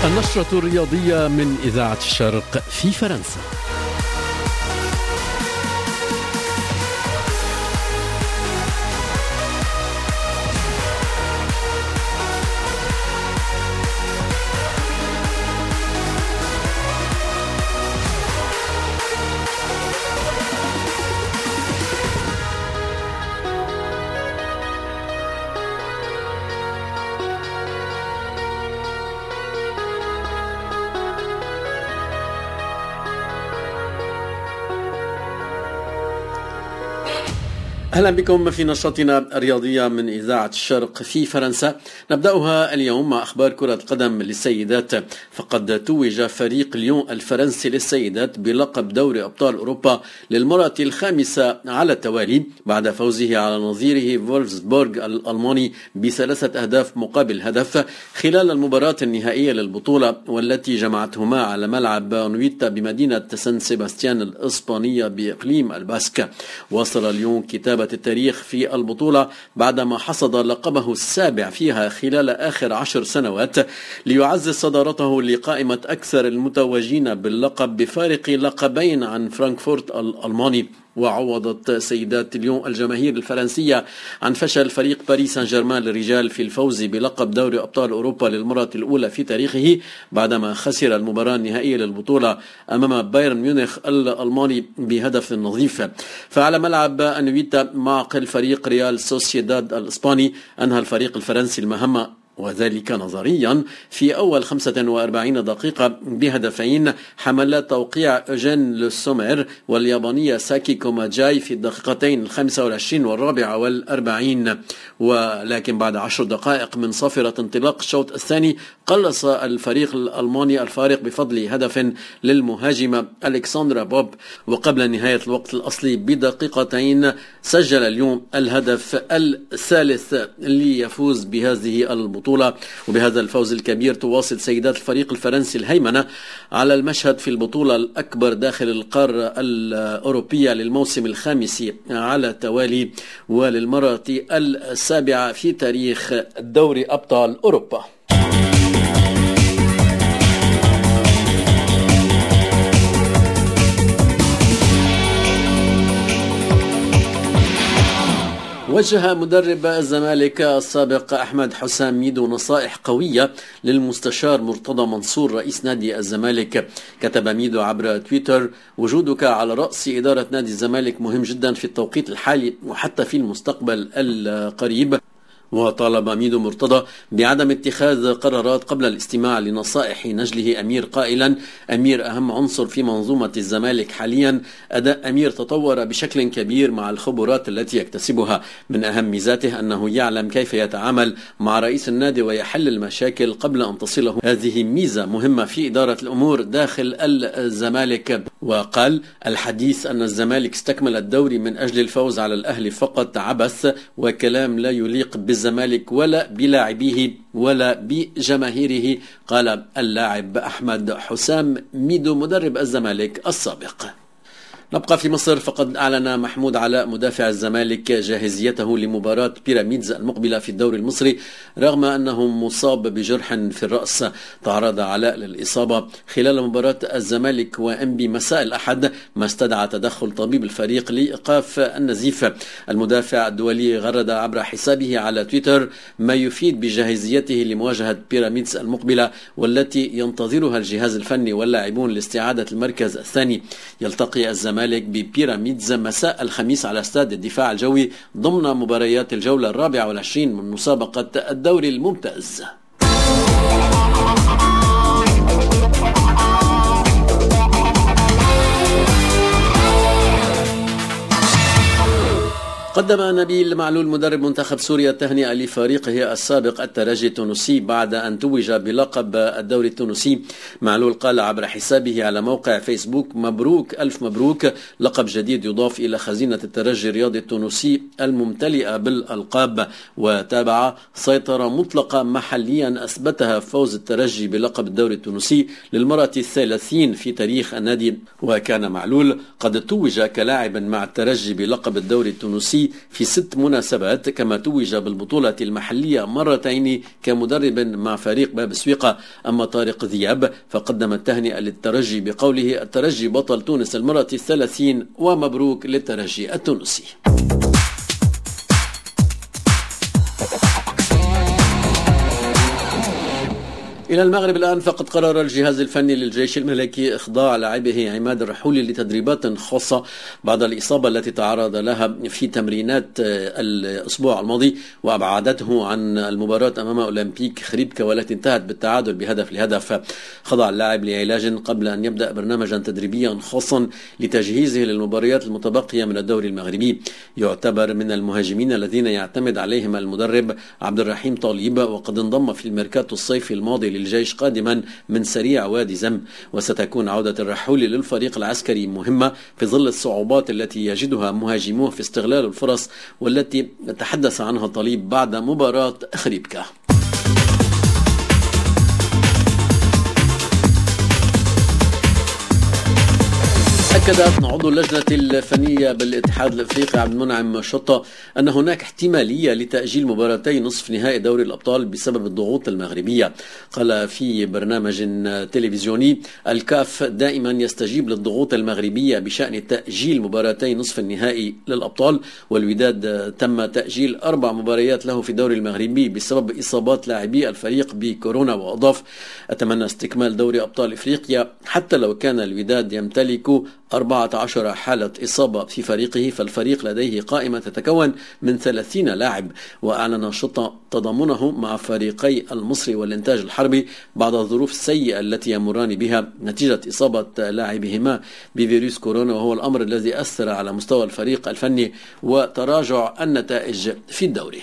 النشرة الرياضية من إذاعة الشرق في فرنسا. أهلا بكم في نشرتنا الرياضية من إذاعة الشرق في فرنسا. نبدأها اليوم مع أخبار كرة القدم للسيدات، فقد توج فريق ليون الفرنسي للسيدات بلقب دوري أبطال أوروبا للمرة الخامسة على التوالي بعد فوزه على نظيره فولفسبورغ الألماني ب3 أهداف مقابل هدف خلال المباراة النهائية للبطولة، والتي جمعتهما على ملعب أنويتا بمدينة سان سيباستيان الإسبانية بإقليم الباسك. وصل ليون كتابة التاريخ في البطولة بعدما حصد لقبه السابع فيها خلال آخر 10 سنوات، ليعزز صدارته لقائمة أكثر المتوجين باللقب بفارق لقبين عن فرانكفورت الألماني. وعوضت سيدات ليون الجماهير الفرنسية عن فشل فريق باريس سان جيرمان للرجال في الفوز بلقب دوري أبطال أوروبا للمرة الأولى في تاريخه بعدما خسر المباراة النهائية للبطولة أمام بايرن ميونخ الألماني بهدف نظيف. فعلى ملعب أنويتا معقل فريق ريال سوسيداد الإسباني أنهى الفريق الفرنسي المهمة، وذلك نظريا في أول 45 دقيقة بهدفين حمل توقيع أوجين لوسومير واليابانية ساكي كوماجاي في الدقيقتين 25 و44، ولكن بعد 10 دقائق من صافرة انطلاق الشوط الثاني قلص الفريق الألماني الفارق بفضل هدف للمهاجمة ألكسندرا بوب، وقبل نهاية الوقت الأصلي بدقيقتين سجل اليوم الهدف الثالث ليفوز بهذه البطولة. وبهذا الفوز الكبير تواصل سيدات الفريق الفرنسي الهيمنة على المشهد في البطولة الأكبر داخل القارة الأوروبية للموسم الخامس على التوالي وللمرة السابعة في تاريخ دوري أبطال أوروبا. وجه مدرب الزمالك السابق أحمد حسام ميدو نصائح قوية للمستشار مرتضى منصور رئيس نادي الزمالك. كتب ميدو عبر تويتر: وجودك على رأس إدارة نادي الزمالك مهم جدا في التوقيت الحالي وحتى في المستقبل القريب. وطالب ميدو مرتضى بعدم اتخاذ قرارات قبل الاستماع لنصائح نجله أمير قائلا: أمير أهم عنصر في منظومة الزمالك حاليا. أداء أمير تطور بشكل كبير مع الخبرات التي يكتسبها. من أهم ميزاته أنه يعلم كيف يتعامل مع رئيس النادي ويحل المشاكل قبل أن تصله. هذه ميزة مهمة في إدارة الأمور داخل الزمالك. وقال: الحديث أن الزمالك استكمل الدوري من أجل الفوز على الأهلي فقط عبث وكلام لا يليق بالزمالك ولا بلاعبيه ولا بجماهيره، قال اللاعب أحمد حسام ميدو مدرب الزمالك السابق. نبقى في مصر، فقد أعلن محمود علاء مدافع الزمالك جاهزيته لمباراة بيراميدز المقبلة في الدوري المصري رغم أنه مصاب بجرح في الرأس. تعرض علاء للإصابة خلال مباراة الزمالك وإنبي مساء الأحد، ما استدعى تدخل طبيب الفريق لإيقاف النزيف. المدافع الدولي غرد عبر حسابه على تويتر ما يفيد بجاهزيته لمواجهة بيراميدز المقبلة والتي ينتظرها الجهاز الفني واللاعبون لاستعادة المركز الثاني. يلتقي الزمالك ببيراميدز مساء الخميس على استاد الدفاع الجوي ضمن مباريات الجولة 24 من مسابقة الدوري الممتاز. قدم نبيل معلول مدرب منتخب سوريا التهنئة لفريقه السابق الترجي التونسي بعد أن توج بلقب الدوري التونسي. معلول قال عبر حسابه على موقع فيسبوك: مبروك، ألف مبروك، لقب جديد يضاف إلى خزينة الترجي الرياضي التونسي الممتلئة بالألقاب. وتابع: سيطرة مطلقة محليا أثبتها فوز الترجي بلقب الدوري التونسي للمرة 30 في تاريخ النادي. وكان معلول قد توج كلاعب مع الترجي بلقب الدوري التونسي الماضي في 6 مناسبات، كما توج بالبطولة المحلية مرتين كمدرب مع فريق باب سويقة. أما طارق ذياب فقدم التهنئة للترجي بقوله: الترجي بطل تونس المرة 30 ومبروك للترجي التونسي. إلى المغرب الآن، فقد قرر الجهاز الفني للجيش الملكي إخضاع لاعبه عماد الرحولي لتدريبات خاصة بعد الإصابة التي تعرض لها في تمرينات الأسبوع الماضي، وأبعدته عن المباراة أمام أولمبيك خريبكا والتي انتهت بالتعادل بهدف. خضع اللاعب لعلاج قبل أن يبدأ برنامجا تدريبيا خاصا لتجهيزه للمباريات المتبقية من الدوري المغربي. يعتبر من المهاجمين الذين يعتمد عليهم المدرب عبد الرحيم طالب، وقد انضم في الميركاتو الصيفي الماضي للجيش قادما من سريع وادي زم. وستكون عودة الرحولي للفريق العسكري مهمة في ظل الصعوبات التي يجدها مهاجموه في استغلال الفرص، والتي تحدث عنها طليب بعد مباراة خريبكا. أكد عضو اللجنة الفنية بالاتحاد الأفريقي عبد المنعم شطة أن هناك احتمالية لتأجيل مباراتي نصف نهائي دوري الأبطال بسبب الضغوط المغربية. قال في برنامج تلفزيوني: الكاف دائما يستجيب للضغوط المغربية بشأن تأجيل مباراتي نصف النهائي للأبطال، والوداد تم تأجيل 4 مباريات له في الدوري المغربي بسبب إصابات لاعبي الفريق بكورونا. وأضاف: أتمنى استكمال دوري أبطال إفريقيا حتى لو كان الوداد يمتلك 14 حالة إصابة في فريقه، فالفريق لديه قائمة تتكون من 30 لاعب. وأعلن شطة تضامنه مع فريقي المصري والإنتاج الحربي بعد الظروف السيئة التي يمران بها نتيجة إصابة لاعبهما بفيروس كورونا، وهو الأمر الذي أثر على مستوى الفريق الفني وتراجع النتائج في الدوري.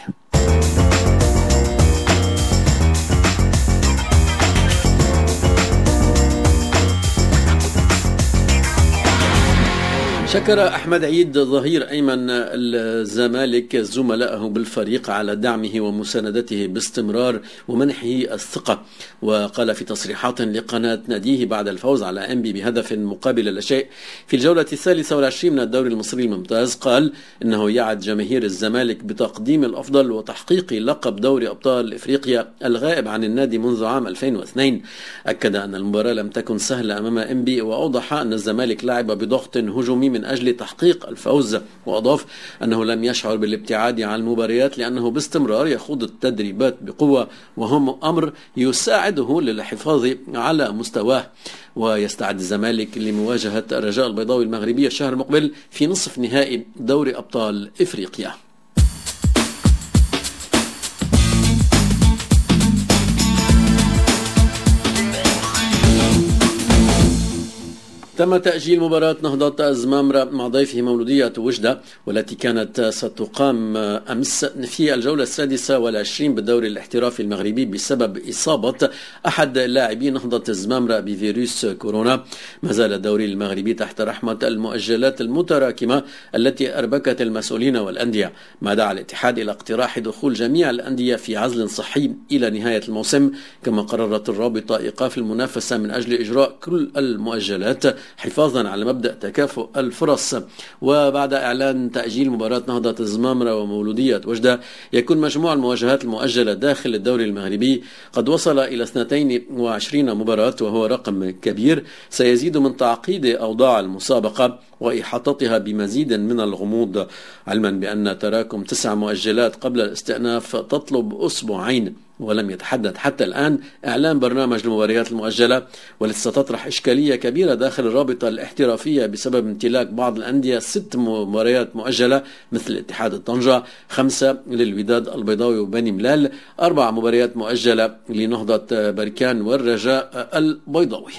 شكر أحمد عيد ظهير أيمن الزمالك زملائه بالفريق على دعمه ومساندته باستمرار ومنحه الثقة. وقال في تصريحات لقناة ناديه بعد الفوز على أنبي بهدف مقابل لا شيء في الجولة 23 من الدوري المصري الممتاز، قال إنه يعد جماهير الزمالك بتقديم الأفضل وتحقيق لقب دوري أبطال إفريقيا الغائب عن النادي منذ عام 2002. أكد أن المباراة لم تكن سهلة أمام أنبي، وأوضح أن الزمالك لعب بضغط هجومي من أجل تحقيق الفوز. وأضاف أنه لم يشعر بالابتعاد عن المباريات لأنه باستمرار يخوض التدريبات بقوة، وهم أمر يساعده للحفاظ على مستواه. ويستعد الزمالك لمواجهة الرجاء البيضاوي المغربي الشهر المقبل في نصف نهائي دوري أبطال إفريقيا. تم تأجيل مباراة نهضة الزمامرة مع ضيفه مولودية وجدة، والتي كانت ستقام أمس في الجولة 26 بالدوري الاحترافي المغربي بسبب إصابة أحد لاعبي نهضة الزمامرة بفيروس كورونا. ما زال الدوري المغربي تحت رحمة المؤجلات المتراكمة التي أربكت المسؤولين والأندية، ما دعا الاتحاد إلى اقتراح دخول جميع الأندية في عزل صحي إلى نهاية الموسم. كما قررت الرابطة إيقاف المنافسة من أجل إجراء كل المؤجلات حفاظا على مبدأ تكافؤ الفرص. وبعد إعلان تأجيل مباراة نهضة الزمامرة ومولودية وجدة، يكون مجموع المواجهات المؤجلة داخل الدوري المغربي قد وصل إلى 22 مباراة، وهو رقم كبير سيزيد من تعقيد أوضاع المسابقة وإحاطتها بمزيد من الغموض، علما بأن تراكم 9 مؤجلات قبل الاستئناف تطلب أسبوعين. ولم يتحدث حتى الآن إعلان برنامج المباريات المؤجلة، والتي ستطرح إشكالية كبيرة داخل الرابطة الاحترافية بسبب امتلاك بعض الأندية 6 مباريات مؤجلة مثل اتحاد طنجة، 5 للوداد البيضاوي وبني ملال، 4 مباريات مؤجلة لنهضة بركان والرجاء البيضاوي.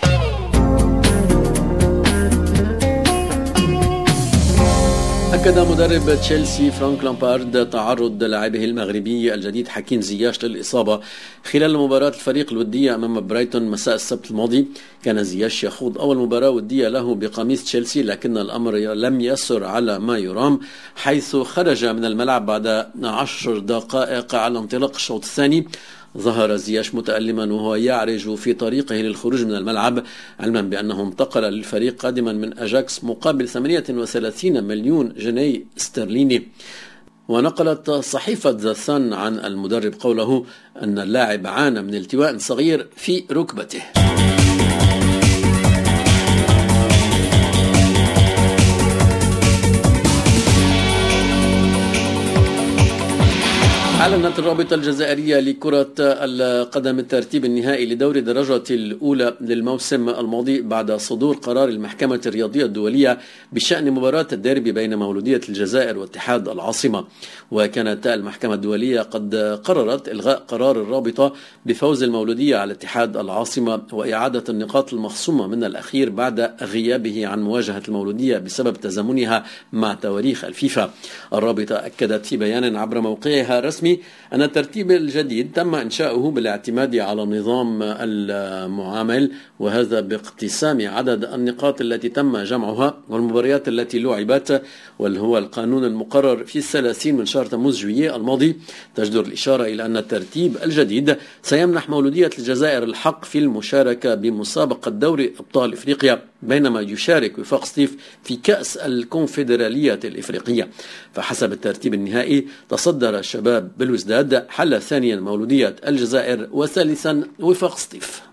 أكد مدرب تشيلسي فرانك لامبارد تعرض لاعبه المغربي الجديد حكيم زياش للإصابة خلال مباراة الفريق الودية أمام برايتون مساء السبت الماضي. كان زياش يخوض أول مباراة ودية له بقميص تشيلسي، لكن الأمر لم يسر على ما يرام، حيث خرج من الملعب بعد 10 دقائق على انطلاق الشوط الثاني. ظهر زياش متألما وهو يعرج في طريقه للخروج من الملعب، علما بأنه انتقل للفريق قادما من أجاكس مقابل 38 مليون جنيه استرليني. ونقلت صحيفة ذا ثان عن المدرب قوله أن اللاعب عانى من التواء صغير في ركبته. أعلنت الرابطة الجزائرية لكرة القدم الترتيب النهائي لدور الدرجة الأولى للموسم الماضي بعد صدور قرار المحكمة الرياضية الدولية بشأن مباراة الديربي بين مولودية الجزائر واتحاد العاصمة. وكانت المحكمة الدولية قد قررت إلغاء قرار الرابطة بفوز المولودية على اتحاد العاصمة وإعادة النقاط المخصومة من الأخير بعد غيابه عن مواجهة المولودية بسبب تزامنها مع تواريخ الفيفا. الرابطة أكدت في بيان عبر موقعها الرسمي أن الترتيب الجديد تم إنشاؤه بالاعتماد على نظام المعامل، وهذا باقتسام عدد النقاط التي تم جمعها والمباريات التي لعبت، والهو القانون المقرر في 30 من شهر تموز جويلية الماضي. تجدر الإشارة إلى أن الترتيب الجديد سيمنح مولودية الجزائر الحق في المشاركة بمسابقة دوري أبطال إفريقيا، بينما يشارك وفاق سطيف في كأس الكونفدرالية الإفريقية. فحسب الترتيب النهائي تصدر الشباب بالوزداد، حل ثانيا مولودية الجزائر، وثالثا وفاق سطيف.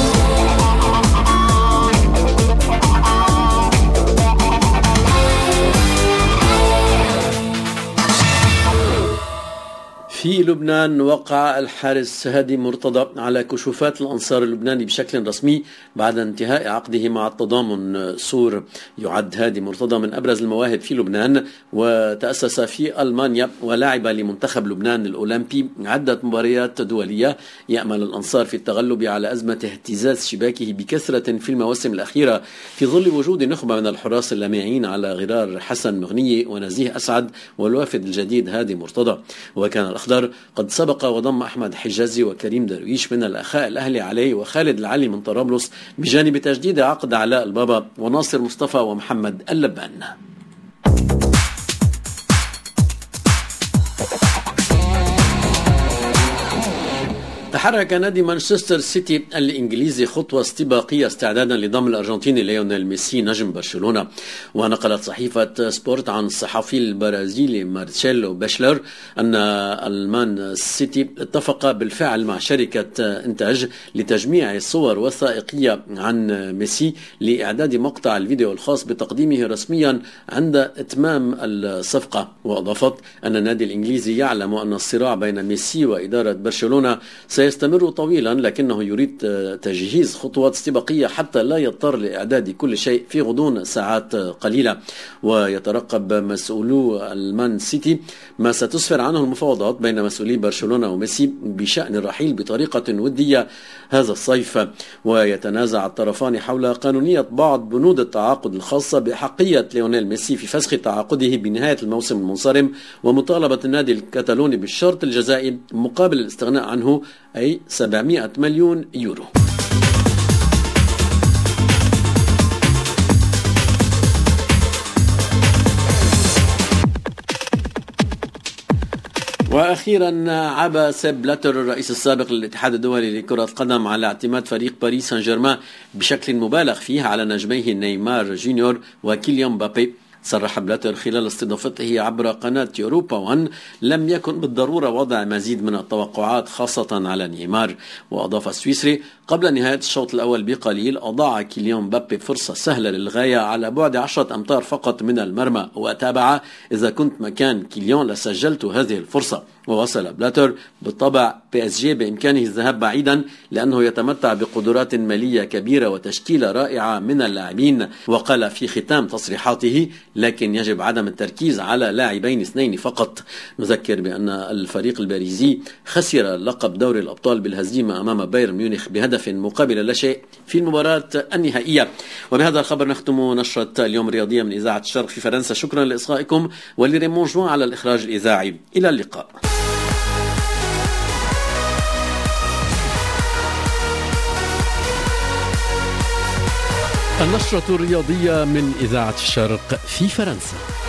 في لبنان وقع الحارس هادي مرتضى على كشوفات الأنصار اللبناني بشكل رسمي بعد انتهاء عقده مع التضامن سور. يعد هادي مرتضى من أبرز المواهب في لبنان، وتأسس في ألمانيا ولعب لمنتخب لبنان الأولمبي عدة مباريات دولية. يأمل الأنصار في التغلب على أزمة اهتزاز شباكه بكثرة في المواسم الأخيرة في ظل وجود نخبة من الحراس اللامعين على غرار حسن مغنية ونزيه أسعد والوافد الجديد هادي مرتضى. وكان الأخضر قد سبق وضم أحمد حجازي وكريم درويش من الأخاء الأهلي عليه وخالد العلي من طرابلس، بجانب تجديد عقد علاء البابا وناصر مصطفى ومحمد اللبان. تحرك نادي مانشستر سيتي الإنجليزي خطوة استباقية استعدادا لضم الأرجنتيني ليونيل ميسي نجم برشلونة. ونقلت صحيفة سبورت عن الصحفي البرازيلي مارسيلو باشلر أن المان سيتي اتفق بالفعل مع شركة إنتاج لتجميع صور وثائقية عن ميسي لإعداد مقطع الفيديو الخاص بتقديمه رسميا عند إتمام الصفقة. وأضافت أن النادي الإنجليزي يعلم أن الصراع بين ميسي وإدارة برشلونة سيستمر طويلا، لكنه يريد تجهيز خطوات استباقية حتى لا يضطر لإعداد كل شيء في غضون ساعات قليلة. ويترقب مسؤولو المان سيتي ما ستسفر عنه المفاوضات بين مسؤولي برشلونة وميسي بشأن الرحيل بطريقة ودية هذا الصيف. ويتنازع الطرفان حول قانونية بعض بنود التعاقد الخاصة بحقية ليونيل ميسي في فسخ تعاقده بنهاية الموسم المنصرم، ومطالبة النادي الكتالوني بالشرط الجزائي مقابل الاستغناء عنه، أي 700 مليون يورو. وأخيرا عاب سيب بلاتر الرئيس السابق للاتحاد الدولي لكرة القدم على اعتماد فريق باريس سان جيرمان بشكل مبالغ فيه على نجميه نيمار جونيور وكيليان مبابي. صرح بلاتر خلال استضافته عبر قناة يوروبا 1 لم يكن بالضرورة وضع مزيد من التوقعات خاصة على نيمار. وأضاف السويسري: قبل نهاية الشوط الأول بقليل أضاع كيليان مبابي فرصة سهلة للغاية على بعد 10 أمتار فقط من المرمى، وتابع: إذا كنت مكان كيليان لسجلت هذه الفرصة. ووصل بلاتر: بالطبع بي اس جي بإمكانه الذهاب بعيدا لأنه يتمتع بقدرات مالية كبيرة وتشكيلة رائعة من اللاعبين. وقال في ختام تصريحاته: لكن يجب عدم التركيز على لاعبين اثنين فقط. نذكر بأن الفريق الباريزي خسر لقب دوري الأبطال بالهزيمة أمام بايرن ميونخ بهدف مقابل لا شيء في المباراة النهائية. وبهذا الخبر نختم نشرة اليوم الرياضية من إذاعة الشرق في فرنسا. شكرا لإصغائكم ولريمون جوان على الإخراج الإذاعي. إلى اللقاء. النشرة الرياضية من إذاعة الشرق في فرنسا.